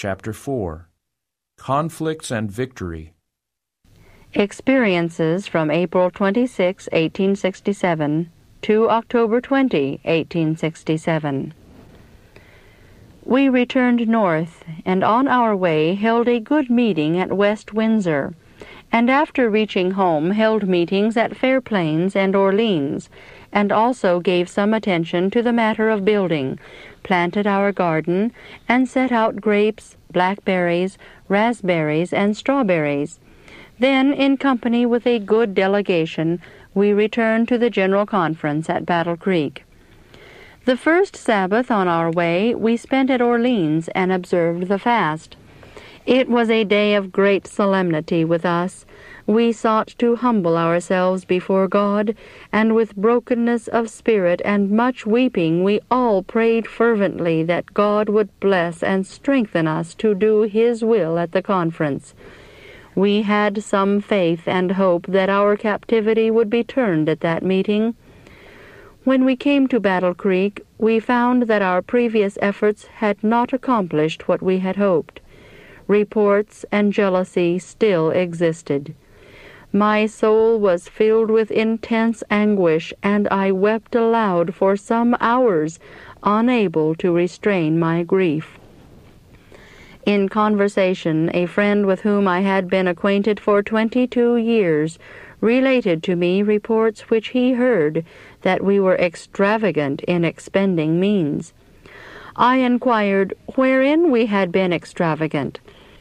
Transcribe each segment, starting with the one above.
Chapter 4. Conflicts and Victory. Experiences from April 26, 1867 to October 20, 1867. We returned north, and on our way held a good meeting at West Windsor, and after reaching home held meetings at Fair Plains and Orleans, and also gave some attention to the matter of building, planted our garden, and set out grapes, blackberries, raspberries, and strawberries. Then, in company with a good delegation, we returned to the General Conference at Battle Creek. The first Sabbath on our way we spent at Orleans and observed the fast. It was a day of great solemnity with us. We sought to humble ourselves before God, and with brokenness of spirit and much weeping we all prayed fervently that God would bless and strengthen us to do His will at the conference. We had some faith and hope that our captivity would be turned at that meeting. When we came to Battle Creek, we found that our previous efforts had not accomplished what we had hoped. Reports and jealousy still existed. My soul was filled with intense anguish, and I wept aloud for some hours, unable to restrain my grief. In conversation, a friend with whom I had been acquainted for 22 years related to me reports which he heard that we were extravagant in expending means. I inquired wherein we had been extravagant.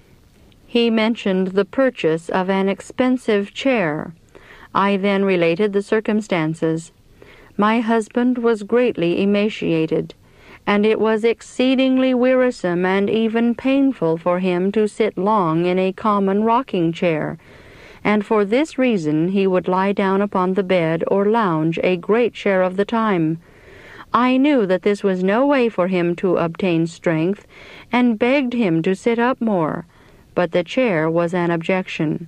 He mentioned the purchase of an expensive chair. I then related the circumstances. My husband was greatly emaciated, and it was exceedingly wearisome and even painful for him to sit long in a common rocking chair, and for this reason he would lie down upon the bed or lounge a great share of the time. I knew that this was no way for him to obtain strength, and begged him to sit up more, but the chair was an objection.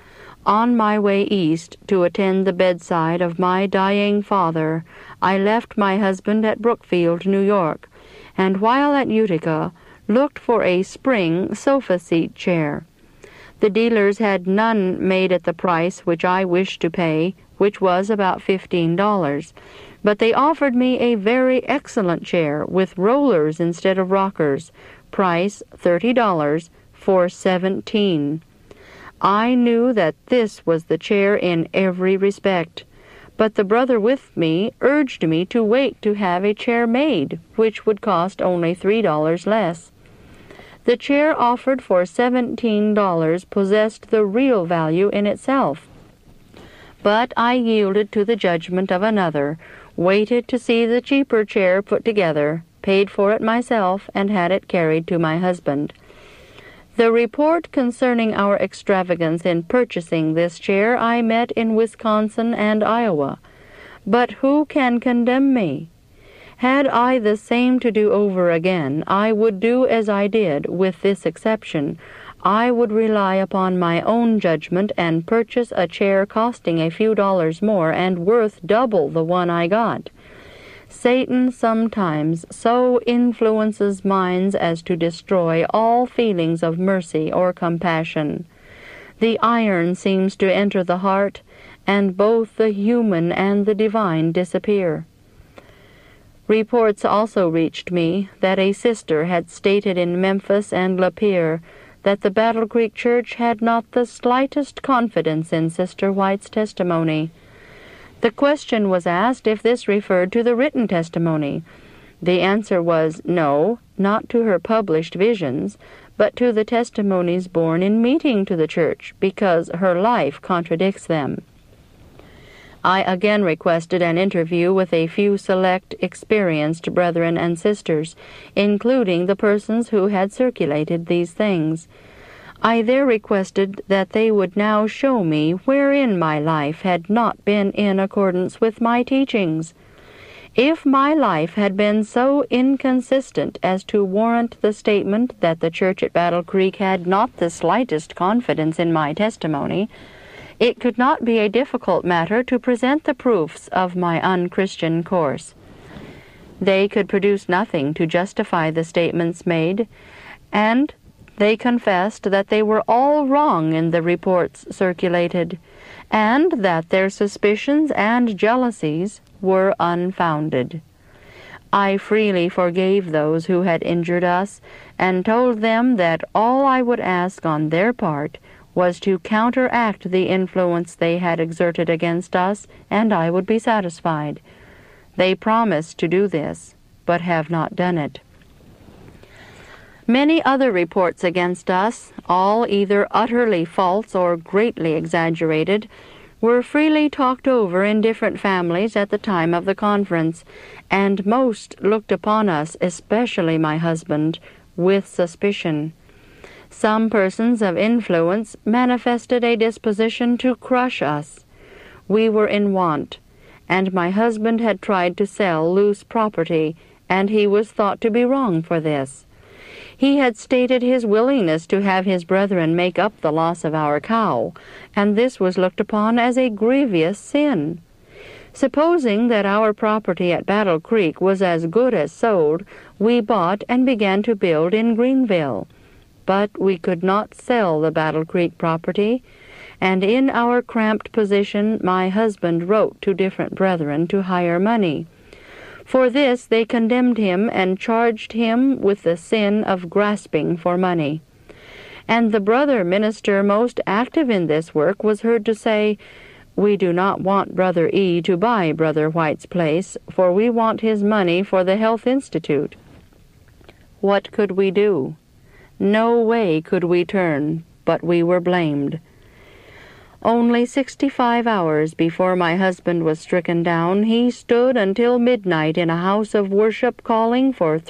On my way east to attend the bedside of my dying father, I left my husband at Brookfield, New York, and while at Utica, looked for a spring sofa-seat chair. The dealers had none made at the price which I wished to pay, which was about $15, but they offered me a very excellent chair with rollers instead of rockers, price $30, for $17. I knew that this was the chair in every respect, but the brother with me urged me to wait to have a chair made, which would cost only $3 less. The chair offered for $17 possessed the real value in itself, but I yielded to the judgment of another, waited to see the cheaper chair put together, paid for it myself, and had it carried to my husband. The report concerning our extravagance in purchasing this chair I met in Wisconsin and Iowa. But who can condemn me? Had I the same to do over again, I would do as I did, with this exception. I would rely upon my own judgment and purchase a chair costing a few dollars more and worth double the one I got. Satan sometimes so influences minds as to destroy all feelings of mercy or compassion. The iron seems to enter the heart, and both the human and the divine disappear. Reports also reached me that a sister had stated in Memphis and Lapeer that the Battle Creek Church had not the slightest confidence in Sister White's testimony. The question was asked if this referred to the written testimony. The answer was no, not to her published visions, but to the testimonies borne in meeting to the church, because her life contradicts them. I again requested an interview with a few select, experienced brethren and sisters, including the persons who had circulated these things. I there requested that they would now show me wherein my life had not been in accordance with my teachings. If my life had been so inconsistent as to warrant the statement that the church at Battle Creek had not the slightest confidence in my testimony, it could not be a difficult matter to present the proofs of my unchristian course. They could produce nothing to justify the statements made, and They confessed that they were all wrong in the reports circulated, and that their suspicions and jealousies were unfounded. I freely forgave those who had injured us, and told them that all I would ask on their part was to counteract the influence they had exerted against us, and I would be satisfied. They promised to do this, but have not done it. Many other reports against us, all either utterly false or greatly exaggerated, were freely talked over in different families at the time of the conference, and most looked upon us, especially my husband, with suspicion. Some persons of influence manifested a disposition to crush us. We were in want, and my husband had tried to sell loose property, and he was thought to be wrong for this. He had stated his willingness to have his brethren make up the loss of our cow, and this was looked upon as a grievous sin. Supposing that our property at Battle Creek was as good as sold, we bought and began to build in Greenville. But we could not sell the Battle Creek property, and in our cramped position my husband wrote to different brethren to hire money. For this they condemned him and charged him with the sin of grasping for money. And the brother minister most active in this work was heard to say, "We do not want Brother E. to buy Brother White's place, for we want his money for the Health Institute." What could we do? No way could we turn, but we were blamed. Only 65 hours before my husband was stricken down, he stood until midnight in a house of worship calling for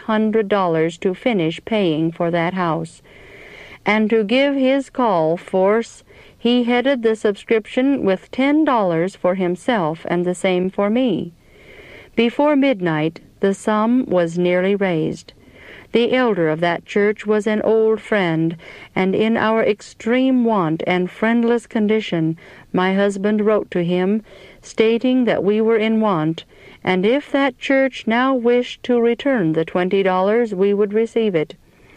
$300 to finish paying for that house. And to give his call force, he headed the subscription with $10 for himself and the same for me. Before midnight, the sum was nearly raised. The elder of that church was an old friend, and in our extreme want and friendless condition, my husband wrote to him, stating that we were in want, and if that church now wished to return the $20, we would receive it.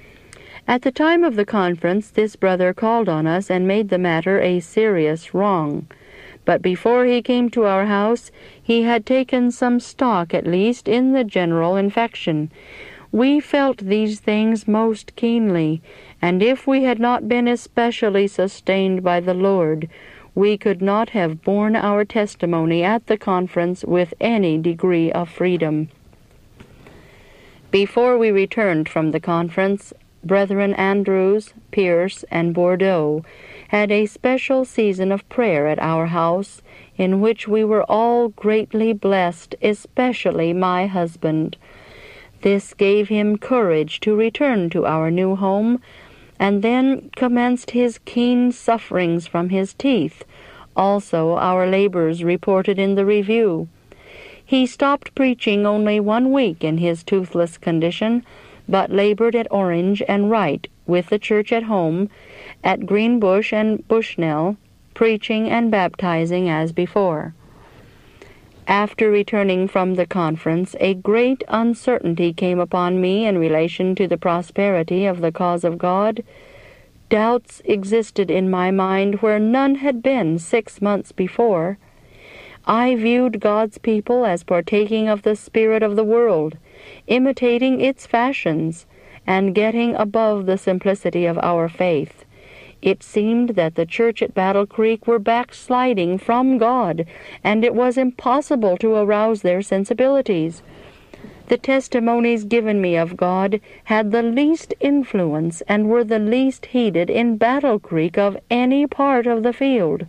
At the time of the conference, this brother called on us and made the matter a serious wrong. But before he came to our house, he had taken some stock, at least, in the general infection. We felt these things most keenly, and if we had not been especially sustained by the Lord, we could not have borne our testimony at the conference with any degree of freedom. Before we returned from the conference, Brethren Andrews, Pierce, and Bordeaux had a special season of prayer at our house, in which we were all greatly blessed, especially my husband. This gave him courage to return to our new home, and then commenced his keen sufferings from his teeth, also our labors reported in the review. He stopped preaching only 1 week in his toothless condition, but labored at Orange and Wright with the church at home, at Greenbush and Bushnell, preaching and baptizing as before. After returning from the conference, a great uncertainty came upon me in relation to the prosperity of the cause of God. Doubts existed in my mind where none had been 6 months before. I viewed God's people as partaking of the spirit of the world, imitating its fashions, and getting above the simplicity of our faith. It seemed that the church at Battle Creek were backsliding from God, and it was impossible to arouse their sensibilities. The testimonies given me of God had the least influence and were the least heeded in Battle Creek of any part of the field.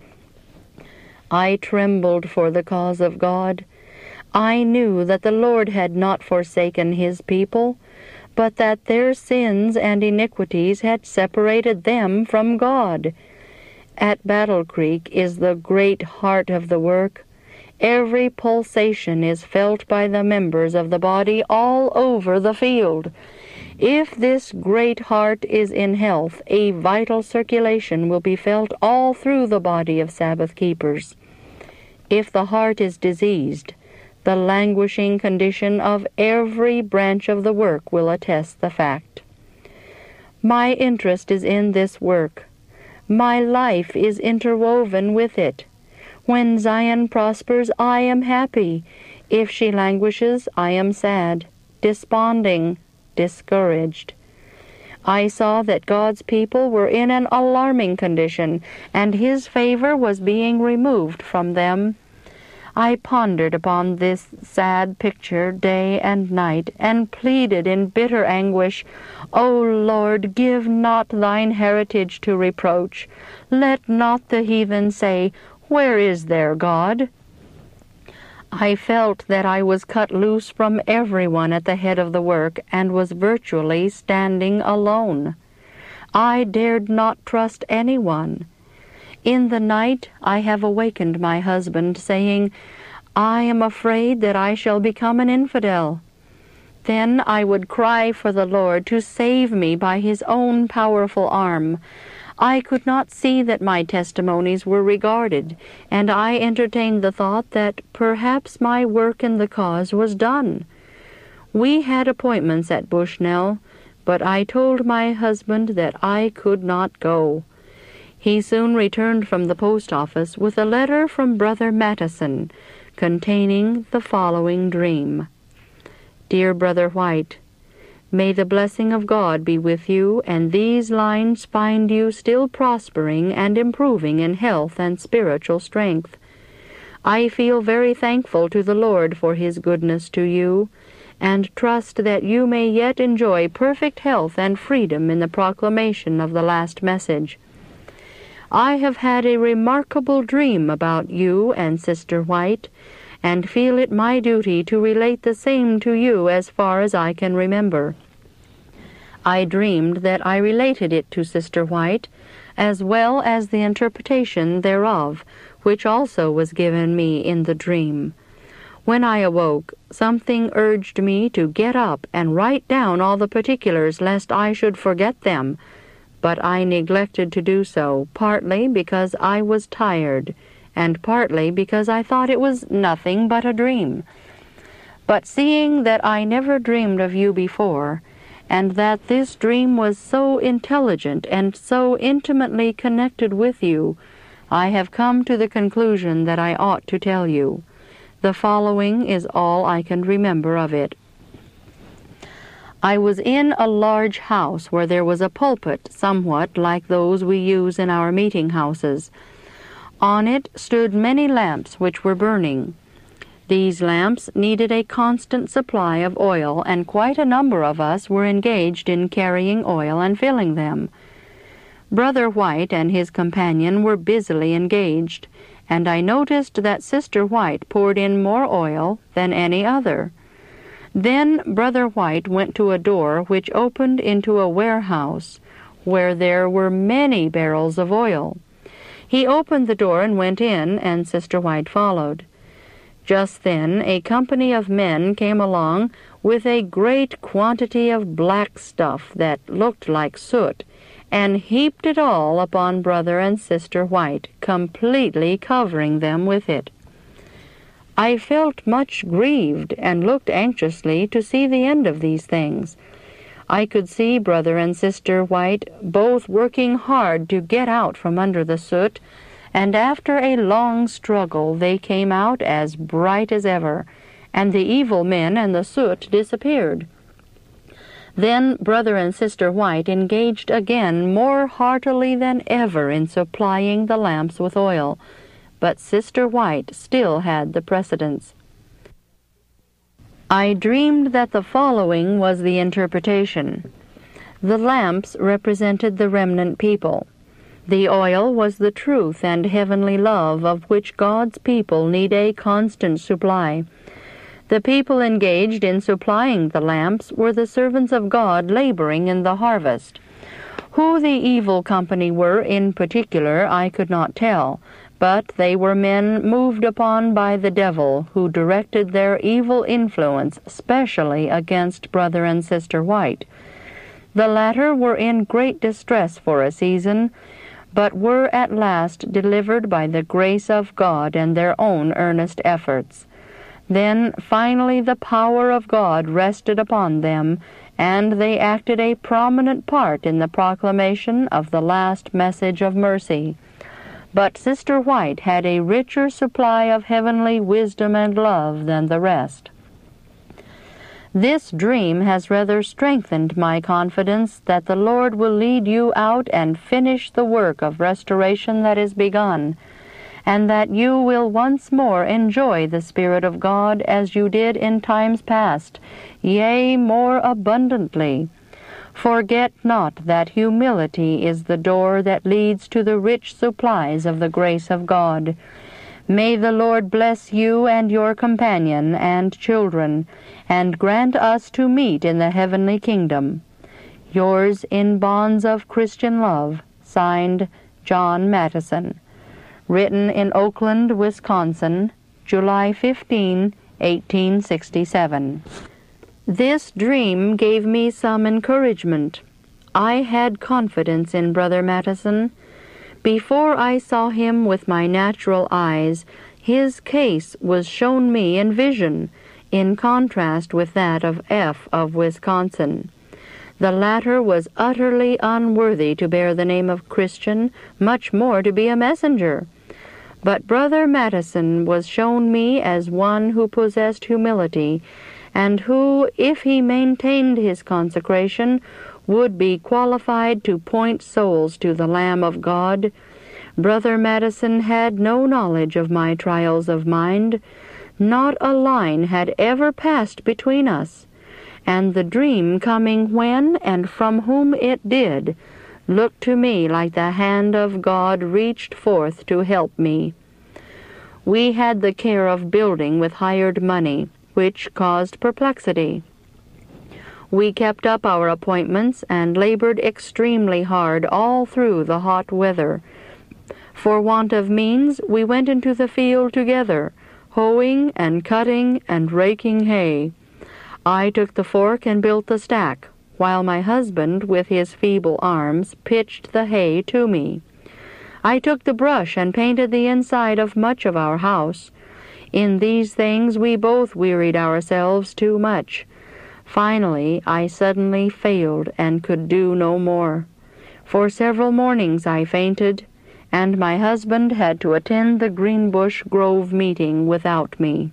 I trembled for the cause of God. I knew that the Lord had not forsaken his people, but that their sins and iniquities had separated them from God. At Battle Creek is the great heart of the work. Every pulsation is felt by the members of the body all over the field. If this great heart is in health, a vital circulation will be felt all through the body of Sabbath keepers. If the heart is diseased, the languishing condition of every branch of the work will attest the fact. My interest is in this work. My life is interwoven with it. When Zion prospers, I am happy. If she languishes, I am sad, desponding, discouraged. I saw that God's people were in an alarming condition, and His favor was being removed from them. I pondered upon this sad picture day and night, and pleaded in bitter anguish, O Lord, give not thine heritage to reproach. Let not the heathen say, Where is their God? I felt that I was cut loose from everyone at the head of the work, and was virtually standing alone. I dared not trust anyone. In the night I have awakened my husband, saying, I am afraid that I shall become an infidel. Then I would cry for the Lord to save me by His own powerful arm. I could not see that my testimonies were regarded, and I entertained the thought that perhaps my work in the cause was done. We had appointments at Bushnell, but I told my husband that I could not go. He soon returned from the post office with a letter from Brother Mattison, containing the following dream. Dear Brother White, may the blessing of God be with you, and these lines find you still prospering and improving in health and spiritual strength. I feel very thankful to the Lord for His goodness to you, and trust that you may yet enjoy perfect health and freedom in the proclamation of the last message. I have had a remarkable dream about you and Sister White, and feel it my duty to relate the same to you as far as I can remember. I dreamed that I related it to Sister White, as well as the interpretation thereof, which also was given me in the dream. When I awoke, something urged me to get up and write down all the particulars, lest I should forget them, but I neglected to do so, partly because I was tired, and partly because I thought it was nothing but a dream. But seeing that I never dreamed of you before, and that this dream was so intelligent and so intimately connected with you, I have come to the conclusion that I ought to tell you. The following is all I can remember of it. I was in a large house where there was a pulpit somewhat like those we use in our meeting houses. On it stood many lamps which were burning. These lamps needed a constant supply of oil, and quite a number of us were engaged in carrying oil and filling them. Brother White and his companion were busily engaged, and I noticed that Sister White poured in more oil than any other. Then Brother White went to a door which opened into a warehouse, where there were many barrels of oil. He opened the door and went in, and Sister White followed. Just then a company of men came along with a great quantity of black stuff that looked like soot, and heaped it all upon Brother and Sister White, completely covering them with it. I felt much grieved, and looked anxiously to see the end of these things. I could see Brother and Sister White both working hard to get out from under the soot, and after a long struggle they came out as bright as ever, and the evil men and the soot disappeared. Then Brother and Sister White engaged again more heartily than ever in supplying the lamps with oil, but Sister White still had the precedence. I dreamed that the following was the interpretation. The lamps represented the remnant people. The oil was the truth and heavenly love of which God's people need a constant supply. The people engaged in supplying the lamps were the servants of God laboring in the harvest. Who the evil company were in particular I could not tell, but they were men moved upon by the devil, who directed their evil influence specially against Brother and Sister White. The latter were in great distress for a season, but were at last delivered by the grace of God and their own earnest efforts. Then finally the power of God rested upon them, and they acted a prominent part in the proclamation of the last message of mercy. But Sister White had a richer supply of heavenly wisdom and love than the rest. This dream has rather strengthened my confidence that the Lord will lead you out and finish the work of restoration that is begun, and that you will once more enjoy the Spirit of God as you did in times past, yea, more abundantly. Forget not that humility is the door that leads to the rich supplies of the grace of God. May the Lord bless you and your companion and children, and grant us to meet in the heavenly kingdom. Yours in bonds of Christian love, signed John Mattison. Written in Oakland, Wisconsin, July 15, 1867. This dream gave me some encouragement. I had confidence in Brother Mattison. Before I saw him with my natural eyes, his case was shown me in vision, in contrast with that of F. of Wisconsin. The latter was utterly unworthy to bear the name of Christian, much more to be a messenger. But Brother Mattison was shown me as one who possessed humility, and who, if he maintained his consecration, would be qualified to point souls to the Lamb of God. Brother Mattison had no knowledge of my trials of mind. Not a line had ever passed between us, and the dream coming when and from whom it did, looked to me like the hand of God reached forth to help me. We had the care of building with hired money, which caused perplexity. We kept up our appointments and labored extremely hard all through the hot weather. For want of means, we went into the field together, hoeing and cutting and raking hay. I took the fork and built the stack, while my husband, with his feeble arms, pitched the hay to me. I took the brush and painted the inside of much of our house. In these things we both wearied ourselves too much. Finally, I suddenly failed and could do no more. For several mornings I fainted, and my husband had to attend the Greenbush Grove meeting without me.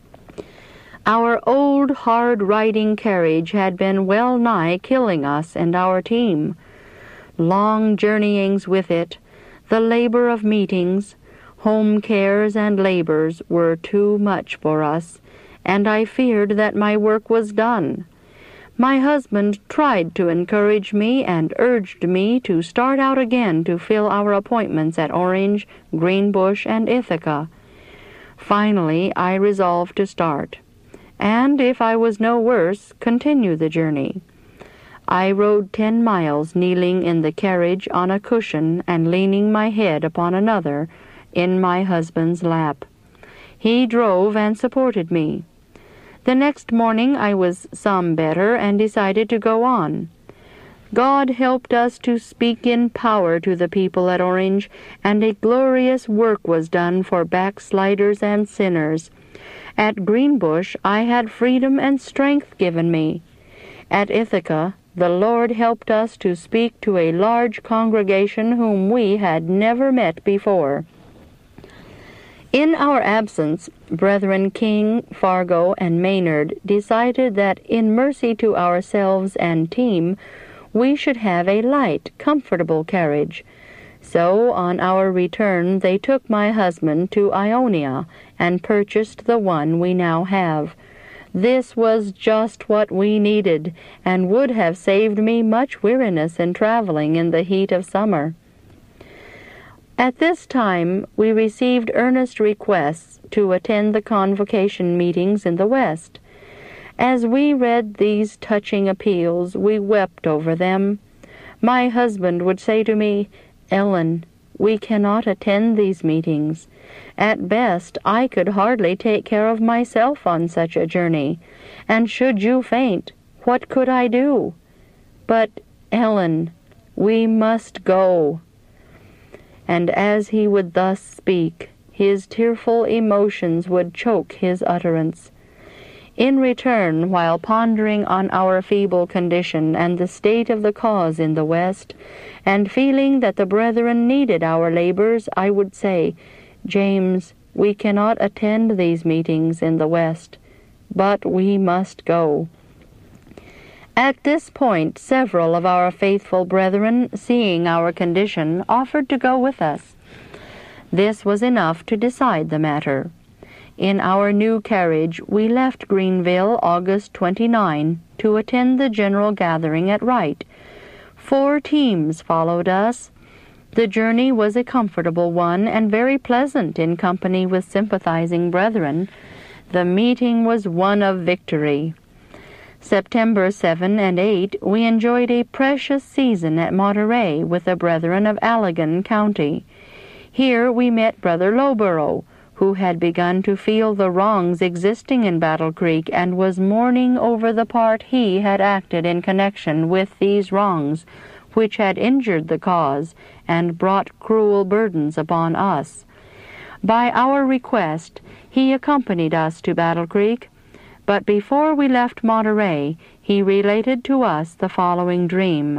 Our old hard-riding carriage had been well nigh killing us and our team. Long journeyings with it, the labor of meetings, home cares and labors were too much for us, and I feared that my work was done. My husband tried to encourage me and urged me to start out again to fill our appointments at Orange, Greenbush, and Ithaca. Finally, I resolved to start, and if I was no worse, continue the journey. I rode 10 miles kneeling in the carriage on a cushion and leaning my head upon another in my husband's lap. He drove and supported me. The next morning I was some better and decided to go on. God helped us to speak in power to the people at Orange, and a glorious work was done for backsliders and sinners. At Greenbush I had freedom and strength given me. At Ithaca the Lord helped us to speak to a large congregation whom we had never met before. In our absence, Brethren King, Fargo, and Maynard decided that in mercy to ourselves and team, we should have a light, comfortable carriage. So on our return they took my husband to Ionia and purchased the one we now have. This was just what we needed, and would have saved me much weariness in traveling in the heat of summer. At this time we received earnest requests to attend the convocation meetings in the West. As we read these touching appeals, we wept over them. My husband would say to me, "Ellen, we cannot attend these meetings. At best, I could hardly take care of myself on such a journey, and should you faint, what could I do? But, Ellen, we must go." And as he would thus speak, his tearful emotions would choke his utterance. In return, while pondering on our feeble condition and the state of the cause in the West, and feeling that the brethren needed our labors, I would say, James, we cannot attend these meetings in the West, but we must go. At this point, several of our faithful brethren, seeing our condition, offered to go with us. This was enough to decide the matter. In our new carriage, we left Greenville August 29 to attend the general gathering at Wright. 4 teams followed us. The journey was a comfortable one and very pleasant in company with sympathizing brethren. The meeting was one of victory. September 7 and 8, we enjoyed a precious season at Monterey with the brethren of Allegan County. Here we met Brother Lowborough, who had begun to feel the wrongs existing in Battle Creek and was mourning over the part he had acted in connection with these wrongs, which had injured the cause and brought cruel burdens upon us. By our request, he accompanied us to Battle Creek, but before we left Monterey, he related to us the following dream.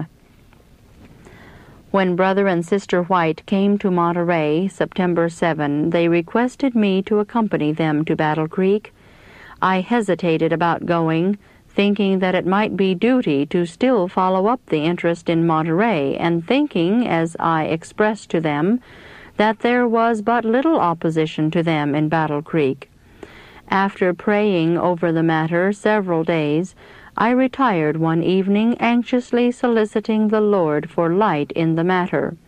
When Brother and Sister White came to Monterey, September 7, they requested me to accompany them to Battle Creek. I hesitated about going, thinking that it might be duty to still follow up the interest in Monterey, and thinking, as I expressed to them, that there was but little opposition to them in Battle Creek. After praying over the matter several days, I retired one evening anxiously soliciting the Lord for light in the matter.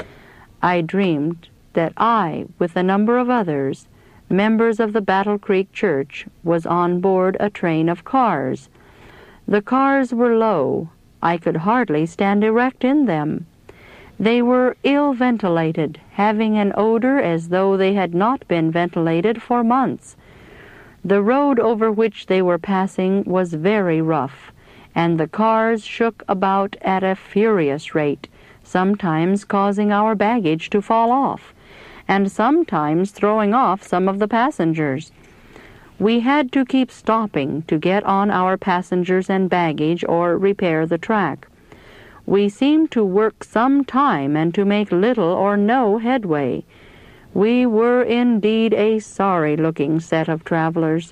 I dreamed that I, with a number of others, members of the Battle Creek Church, was on board a train of cars. The cars were low. I could hardly stand erect in them. They were ill-ventilated, having an odor as though they had not been ventilated for months. The road over which they were passing was very rough, and the cars shook about at a furious rate, sometimes causing our baggage to fall off, and sometimes throwing off some of the passengers. We had to keep stopping to get on our passengers and baggage or repair the track. We seemed to work some time and to make little or no headway. We were indeed a sorry-looking set of travelers.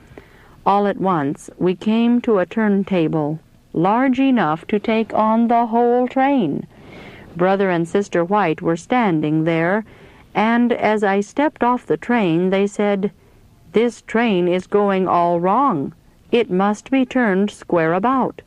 All at once we came to a turntable, large enough to take on the whole train. Brother and Sister White were standing there, and as I stepped off the train, they said, "This train is going all wrong. It must be turned square about."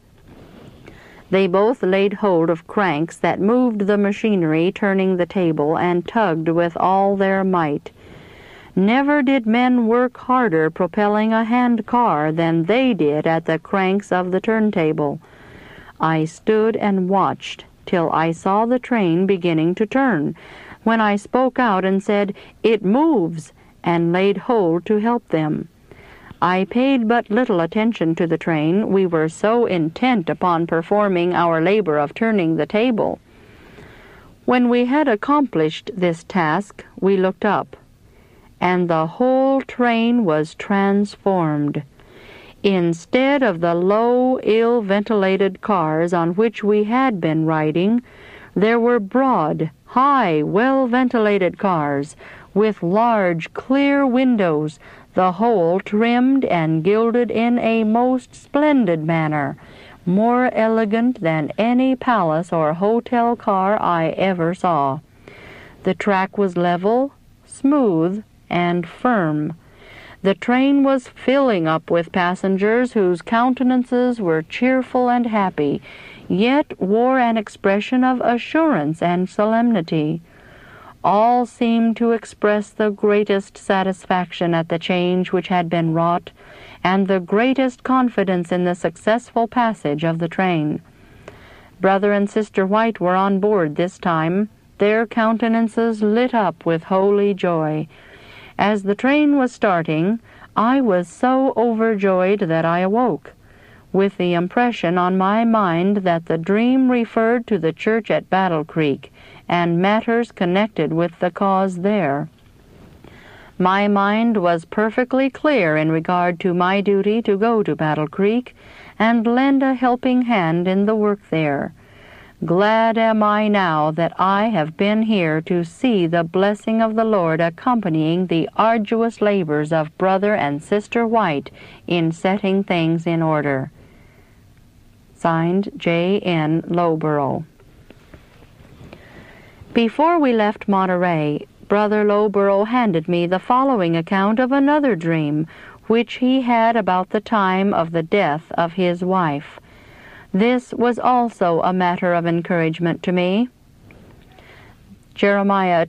They both laid hold of cranks that moved the machinery turning the table and tugged with all their might. Never did men work harder propelling a hand car than they did at the cranks of the turntable. I stood and watched till I saw the train beginning to turn, when I spoke out and said, "It moves," and laid hold to help them. I paid but little attention to the train. We were so intent upon performing our labor of turning the table. When we had accomplished this task, we looked up, and the whole train was transformed. Instead of the low, ill-ventilated cars on which we had been riding, there were broad, high, well-ventilated cars with large, clear windows, the whole trimmed and gilded in a most splendid manner, more elegant than any palace or hotel car I ever saw. The track was level, smooth, and firm. The train was filling up with passengers whose countenances were cheerful and happy, yet wore an expression of assurance and solemnity. All seemed to express the greatest satisfaction at the change which had been wrought, and the greatest confidence in the successful passage of the train. Brother and Sister White were on board this time, their countenances lit up with holy joy. As the train was starting, I was so overjoyed that I awoke, with the impression on my mind that the dream referred to the church at Battle Creek, and matters connected with the cause there. My mind was perfectly clear in regard to my duty to go to Battle Creek and lend a helping hand in the work there. Glad am I now that I have been here to see the blessing of the Lord accompanying the arduous labors of Brother and Sister White in setting things in order. Signed, J. N. Lowborough. Before we left Monterey, Brother Lowborough handed me the following account of another dream, which he had about the time of the death of his wife. This was also a matter of encouragement to me. Jeremiah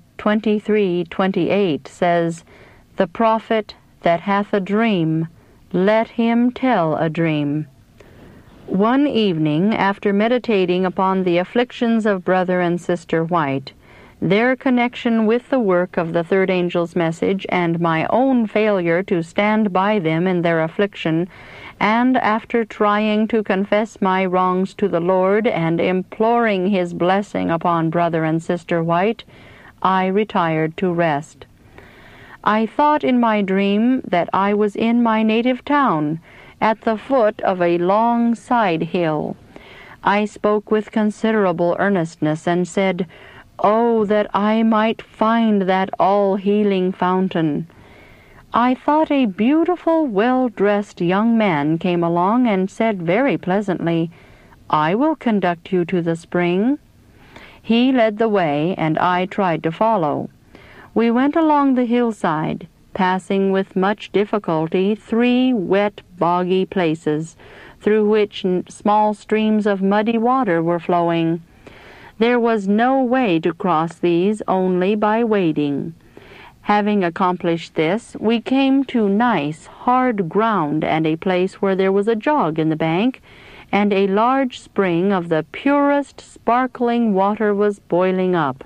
23:28 says, "The prophet that hath a dream, let him tell a dream." One evening, after meditating upon the afflictions of Brother and Sister White, their connection with the work of the third angel's message, and my own failure to stand by them in their affliction, and after trying to confess my wrongs to the Lord and imploring His blessing upon Brother and Sister White, I retired to rest. I thought in my dream that I was in my native town, at the foot of a long side hill. I spoke with considerable earnestness and said, "Oh, that I might find that all-healing fountain." I thought a beautiful, well-dressed young man came along and said very pleasantly, "I will conduct you to the spring." He led the way, and I tried to follow. We went along the hillside, passing with much difficulty 3 wet, boggy places, through which small streams of muddy water were flowing. There was no way to cross these, only by wading. Having accomplished this, we came to nice, hard ground and a place where there was a jog in the bank, and a large spring of the purest, sparkling water was boiling up.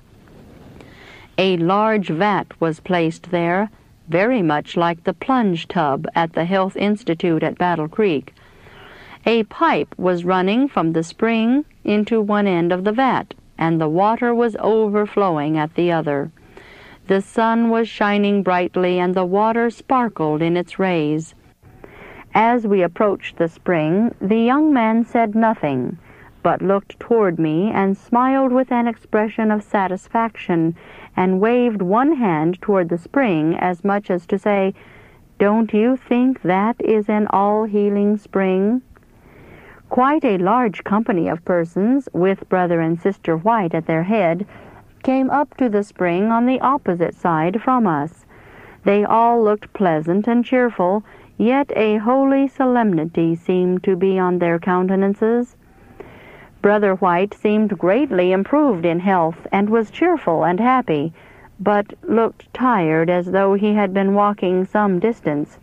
A large vat was placed there, very much like the plunge tub at the Health Institute at Battle Creek. A pipe was running from the spring into one end of the vat, and the water was overflowing at the other. The sun was shining brightly, and the water sparkled in its rays. As we approached the spring, the young man said nothing, but looked toward me and smiled with an expression of satisfaction, and waved one hand toward the spring as much as to say, "Don't you think that is an all-healing spring?" Quite a large company of persons, with Brother and Sister White at their head, came up to the spring on the opposite side from us. They all looked pleasant and cheerful, yet a holy solemnity seemed to be on their countenances. Brother White seemed greatly improved in health, and was cheerful and happy, but looked tired as though he had been walking some distance.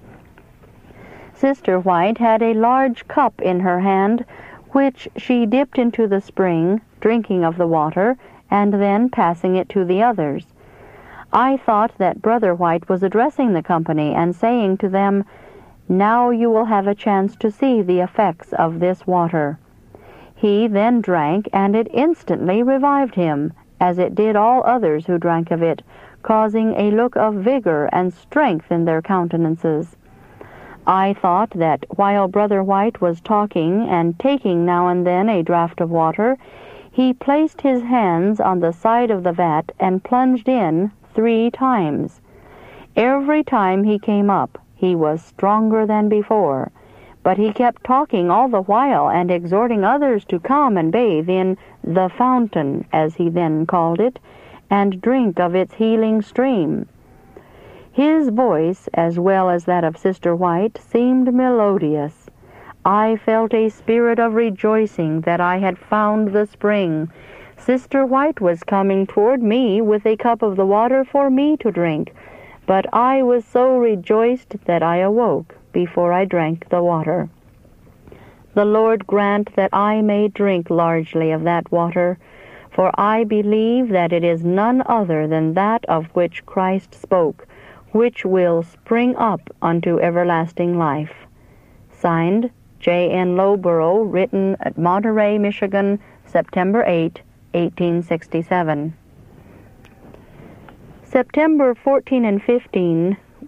Sister White had a large cup in her hand, which she dipped into the spring, drinking of the water, and then passing it to the others. I thought that Brother White was addressing the company and saying to them, "Now you will have a chance to see the effects of this water." He then drank, and it instantly revived him, as it did all others who drank of it, causing a look of vigor and strength in their countenances. I thought that while Brother White was talking and taking now and then a draught of water, he placed his hands on the side of the vat and plunged in 3 times. Every time he came up, he was stronger than before, but he kept talking all the while and exhorting others to come and bathe in the fountain, as he then called it, and drink of its healing stream. His voice, as well as that of Sister White, seemed melodious. I felt a spirit of rejoicing that I had found the spring. Sister White was coming toward me with a cup of the water for me to drink, but I was so rejoiced that I awoke before I drank the water. The Lord grant that I may drink largely of that water, for I believe that it is none other than that of which Christ spoke, which will spring up unto everlasting life. Signed, J. N. Lowborough, written at Monterey, Michigan, September 8, 1867. September 14 and 15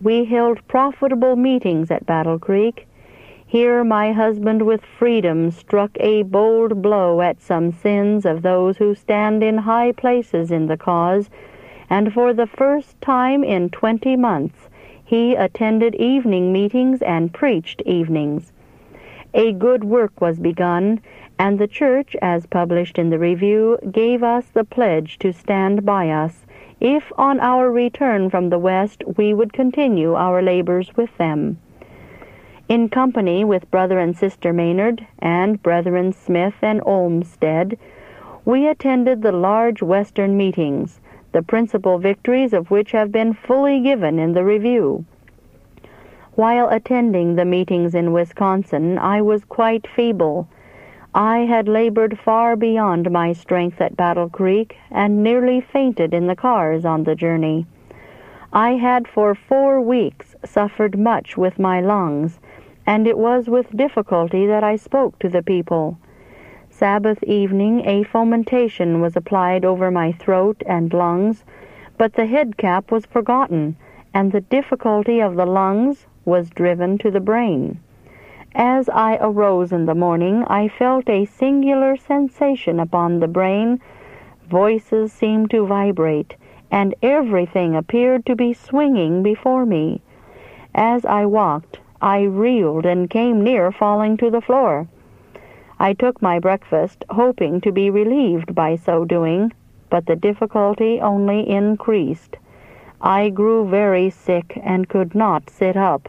we held profitable meetings at Battle Creek. Here my husband with freedom struck a bold blow at some sins of those who stand in high places in the cause, and for the first time in 20 months he attended evening meetings and preached evenings. A good work was begun, and the church, as published in the Review, gave us the pledge to stand by us, if on our return from the West we would continue our labors with them. In company with Brother and Sister Maynard and Brethren Smith and Olmsted, we attended the large Western meetings, the principal victories of which have been fully given in the Review. While attending the meetings in Wisconsin, I was quite feeble. I had labored far beyond my strength at Battle Creek and nearly fainted in the cars on the journey. I had for 4 weeks suffered much with my lungs, and it was with difficulty that I spoke to the people. Sabbath evening a fomentation was applied over my throat and lungs, but the head cap was forgotten, and the difficulty of the lungs was driven to the brain. As I arose in the morning, I felt a singular sensation upon the brain. Voices seemed to vibrate, and everything appeared to be swinging before me. As I walked, I reeled and came near falling to the floor. I took my breakfast, hoping to be relieved by so doing, but the difficulty only increased. I grew very sick and could not sit up.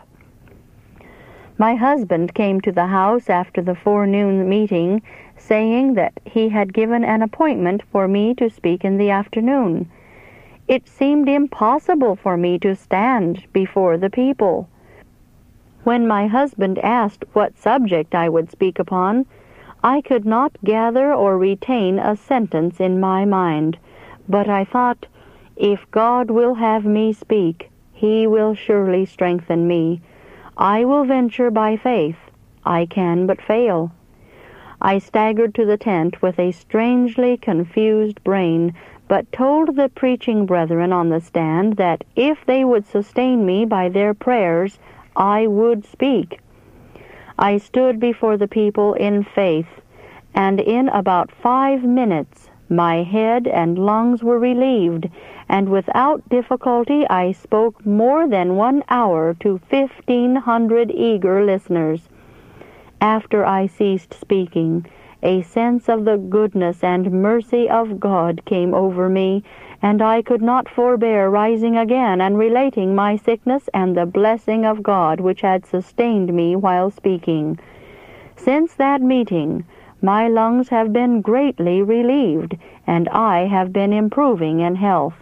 My husband came to the house after the forenoon meeting, saying that he had given an appointment for me to speak in the afternoon. It seemed impossible for me to stand before the people. When my husband asked what subject I would speak upon, I could not gather or retain a sentence in my mind, but I thought, if God will have me speak, He will surely strengthen me. I will venture by faith. I can but fail. I staggered to the tent with a strangely confused brain, but told the preaching brethren on the stand that if they would sustain me by their prayers, I would speak. I stood before the people in faith, and in about 5 minutes my head and lungs were relieved, and without difficulty I spoke more than 1 hour to 1,500 eager listeners. After I ceased speaking, a sense of the goodness and mercy of God came over me, and I could not forbear rising again and relating my sickness and the blessing of God which had sustained me while speaking. Since that meeting, my lungs have been greatly relieved, and I have been improving in health.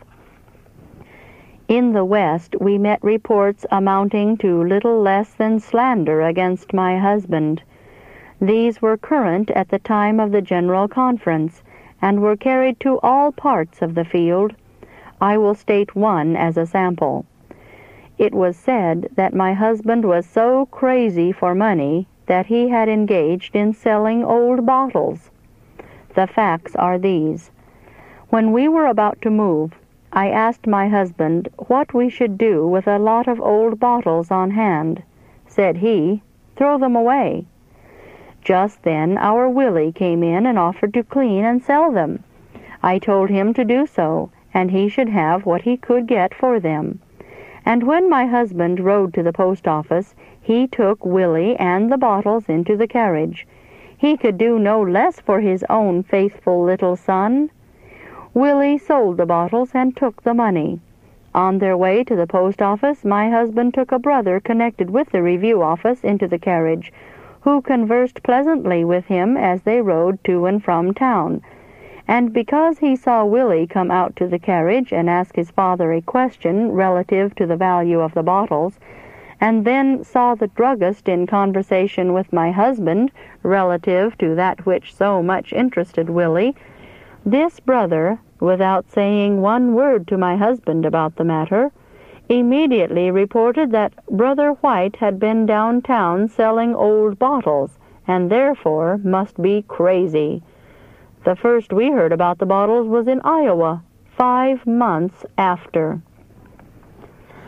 In the West, we met reports amounting to little less than slander against my husband. These were current at the time of the General Conference, and were carried to all parts of the field. I will state one as a sample. It was said that my husband was so crazy for money that he had engaged in selling old bottles. The facts are these. When we were about to move, I asked my husband what we should do with a lot of old bottles on hand. Said he, "Throw them away." Just then our Willie came in and offered to clean and sell them. I told him to do so, and he should have what he could get for them. And when my husband rode to the post office, he took Willie and the bottles into the carriage. He could do no less for his own faithful little son. Willie sold the bottles and took the money. On their way to the post office, my husband took a brother connected with the Review office into the carriage, who conversed pleasantly with him as they rode to and from town. And because he saw Willie come out to the carriage and ask his father a question relative to the value of the bottles, and then saw the druggist in conversation with my husband relative to that which so much interested Willie, this brother, without saying one word to my husband about the matter, immediately reported that Brother White had been downtown selling old bottles, and therefore must be crazy. The first we heard about the bottles was in Iowa, 5 months after.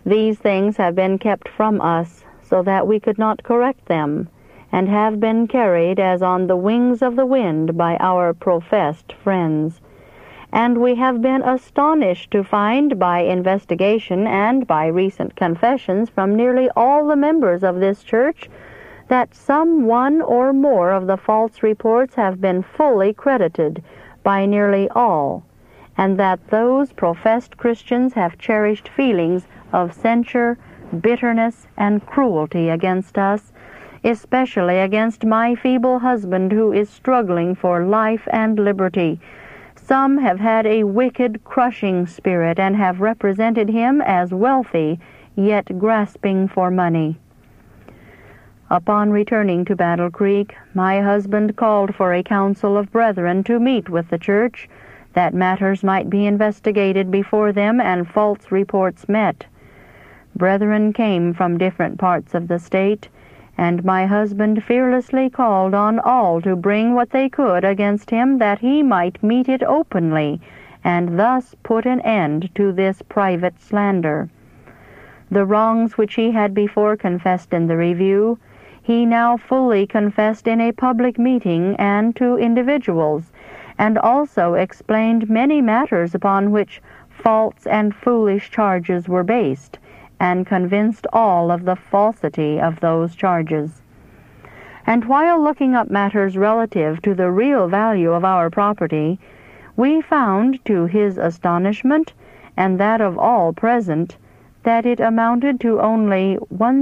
These things have been kept from us, so that we could not correct them, and have been carried as on the wings of the wind by our professed friends. And we have been astonished to find by investigation and by recent confessions from nearly all the members of this church that some one or more of the false reports have been fully credited by nearly all, and that those professed Christians have cherished feelings of censure, bitterness, and cruelty against us, especially against my feeble husband who is struggling for life and liberty. Some have had a wicked, crushing spirit and have represented him as wealthy, yet grasping for money. Upon returning to Battle Creek, my husband called for a council of brethren to meet with the church, that matters might be investigated before them and false reports met. Brethren came from different parts of the state, and my husband fearlessly called on all to bring what they could against him, that he might meet it openly, and thus put an end to this private slander. The wrongs which he had before confessed in the review, he now fully confessed in a public meeting and to individuals, and also explained many matters upon which false and foolish charges were based, and convinced all of the falsity of those charges. And while looking up matters relative to the real value of our property, we found, to his astonishment, and that of all present, that it amounted to only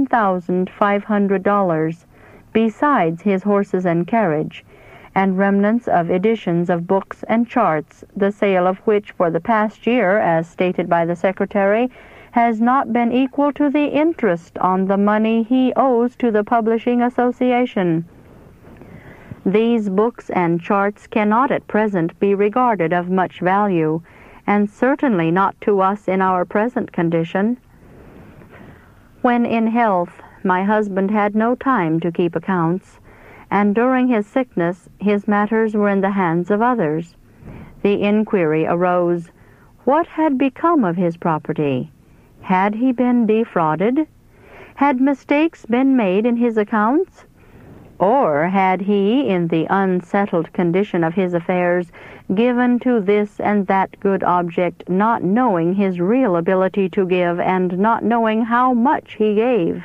$1,500, besides his horses and carriage, and remnants of editions of books and charts, the sale of which for the past year, as stated by the Secretary, has not been equal to the interest on the money he owes to the Publishing Association. These books and charts cannot at present be regarded of much value, and certainly not to us in our present condition. When in health, my husband had no time to keep accounts, and during his sickness his matters were in the hands of others. The inquiry arose, what had become of his property? Had he been defrauded? Had mistakes been made in his accounts? Or had he, in the unsettled condition of his affairs, given to this and that good object, not knowing his real ability to give, and not knowing how much he gave?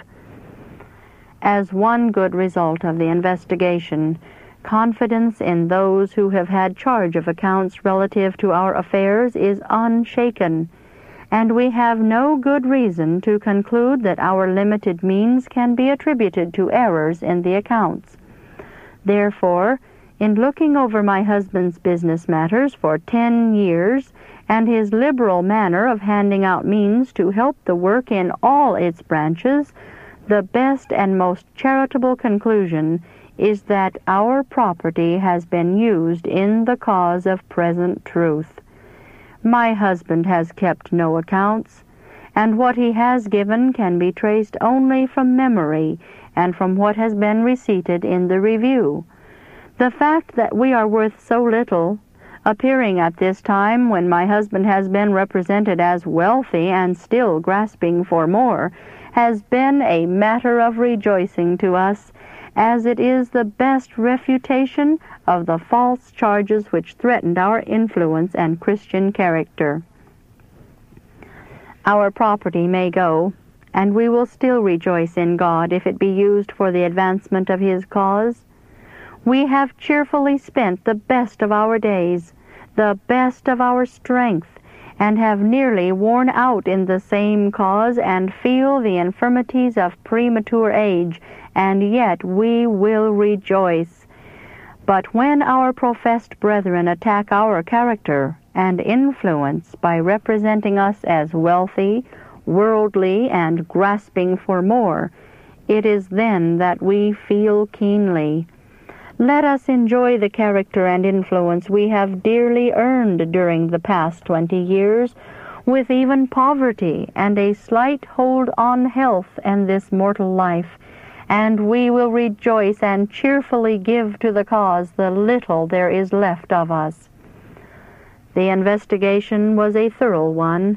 As one good result of the investigation, confidence in those who have had charge of accounts relative to our affairs is unshaken, and we have no good reason to conclude that our limited means can be attributed to errors in the accounts. Therefore, in looking over my husband's business matters for 10 years, and his liberal manner of handing out means to help the work in all its branches, the best and most charitable conclusion is that our property has been used in the cause of present truth. My husband has kept no accounts, and what he has given can be traced only from memory and from what has been receipted in the review. The fact that we are worth so little, appearing at this time when my husband has been represented as wealthy and still grasping for more, has been a matter of rejoicing to us, as it is the best refutation of the false charges which threatened our influence and Christian character. Our property may go, and we will still rejoice in God if it be used for the advancement of His cause. We have cheerfully spent the best of our days, the best of our strength, and have nearly worn out in the same cause, and feel the infirmities of premature age, and yet we will rejoice. But when our professed brethren attack our character and influence by representing us as wealthy, worldly, and grasping for more, it is then that we feel keenly. Let us enjoy the character and influence we have dearly earned during the past 20 years, with even poverty and a slight hold on health in this mortal life, and we will rejoice and cheerfully give to the cause the little there is left of us. The investigation was a thorough one,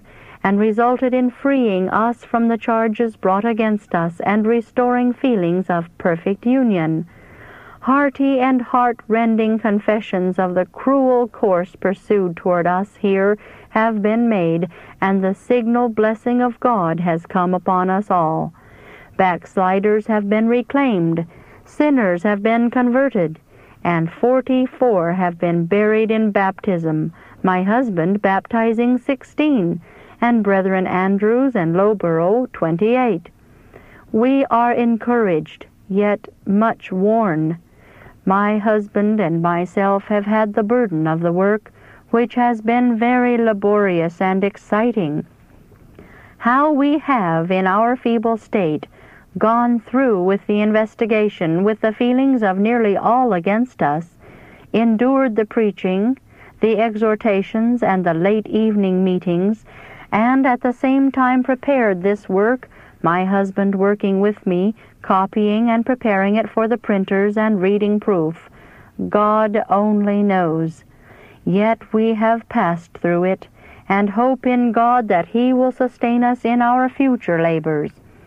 and resulted in freeing us from the charges brought against us and restoring feelings of perfect union. Hearty and heart-rending confessions of the cruel course pursued toward us here have been made, and the signal blessing of God has come upon us all. Backsliders have been reclaimed, sinners have been converted, and 44 have been buried in baptism, my husband baptizing 16, and Brethren Andrews and Lowborough 28. We are encouraged, yet much worn. My husband and myself have had the burden of the work, which has been very laborious and exciting. How we have, in our feeble state, gone through with the investigation with the feelings of nearly all against us, endured the preaching, the exhortations, and the late evening meetings, and at the same time prepared this work, my husband working with me, copying and preparing it for the printers and reading proof. God only knows. Yet we have passed through it, and hope in God that He will sustain us in our future labors.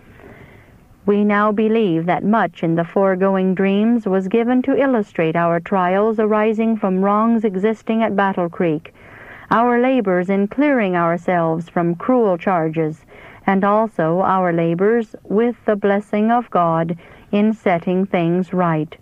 We now believe that much in the foregoing dreams was given to illustrate our trials arising from wrongs existing at Battle Creek, our labors in clearing ourselves from cruel charges, and also our labors with the blessing of God in setting things right.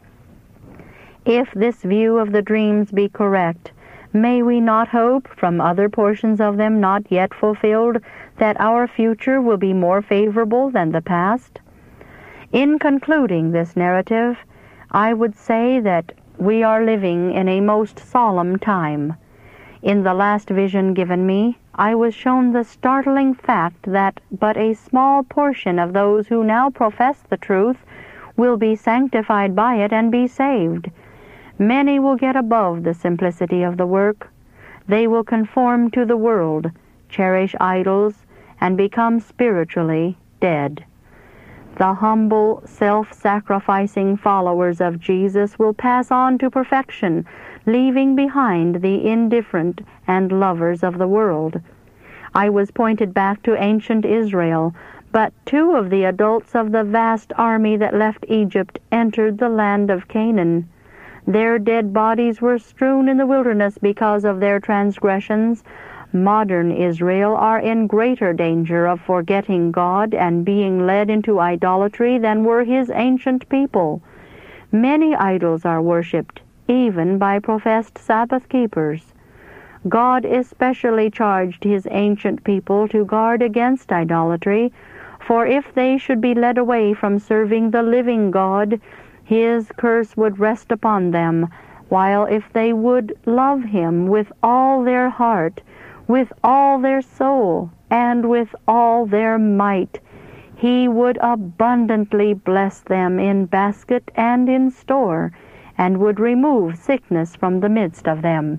If this view of the dreams be correct, may we not hope, from other portions of them not yet fulfilled, that our future will be more favorable than the past? In concluding this narrative, I would say that we are living in a most solemn time. In the last vision given me, I was shown the startling fact that but a small portion of those who now profess the truth will be sanctified by it and be saved. Many will get above the simplicity of the work. They will conform to the world, cherish idols, and become spiritually dead. The humble, self-sacrificing followers of Jesus will pass on to perfection, leaving behind the indifferent and lovers of the world. I was pointed back to ancient Israel, but 2 of the adults of the vast army that left Egypt entered the land of Canaan. Their dead bodies were strewn in the wilderness because of their transgressions. Modern Israel are in greater danger of forgetting God and being led into idolatry than were His ancient people. Many idols are worshipped, even by professed Sabbath keepers. God especially charged His ancient people to guard against idolatry, for if they should be led away from serving the living God, His curse would rest upon them, while if they would love Him with all their heart, with all their soul, and with all their might, He would abundantly bless them in basket and in store, and would remove sickness from the midst of them.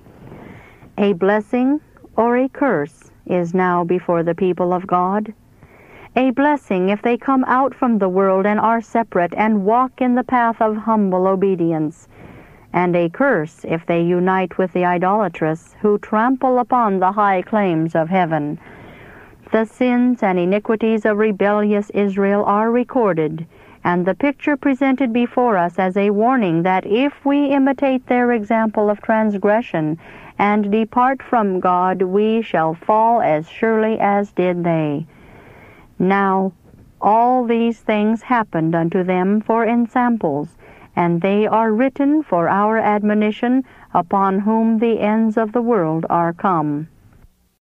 A blessing or a curse is now before the people of God. A blessing if they come out from the world and are separate and walk in the path of humble obedience, and a curse if they unite with the idolatrous who trample upon the high claims of heaven. The sins and iniquities of rebellious Israel are recorded, and the picture presented before us as a warning that if we imitate their example of transgression and depart from God, we shall fall as surely as did they. Now, all these things happened unto them for ensamples, and they are written for our admonition, upon whom the ends of the world are come.